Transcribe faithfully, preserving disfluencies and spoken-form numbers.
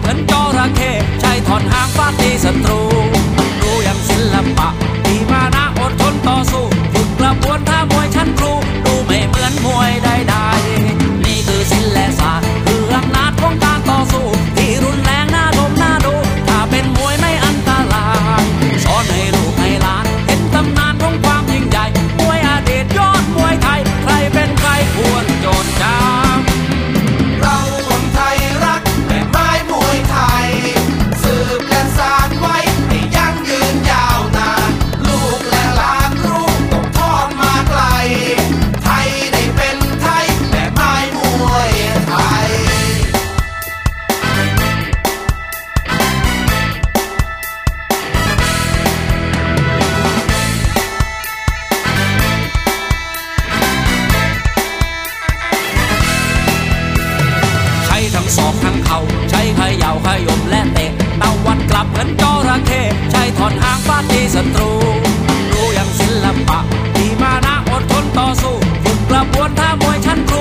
เหมือนจระเข้ใช้ถอนหางฟาดตีศัตรูดูอย่างศิลปะที่มานะอดทนต่อสู้ฝึกกระบวนท่ามวยชั้นครูดูไม่เหมือนมวยใดๆนี่คือศิลปศาสตร์คืออำนาจของการต่อสู้ที่รุนแรงน่าดมน่าดูถ้าเป็นมวยไม่อันตรายสอนให้ลูกให้หลานเห็นตำนานของความยิ่งใหญ่มวยอดีตยอดมวยไทยใครเป็นใครควรจดจำเราคนไทยรักแม่ไม้มวยไทยสืบและสานไว้ให้ยั่งยืนยาวนานลูกและหลานรู้ต้องทอดมาไกลไทยได้เป็นไทยแม่ไม้มวยไทยใช้ทั้งศอกทั้งเข่าใช้เขย่าขยมและเตะตะวัดกลับเหมือนจระเข้ใช้ถอนหางฟาดตีศัตรูดูอย่างศิลปะที่มานะอดทนต่อสู้ฝึกกระบวนท่ามวยชั้นครู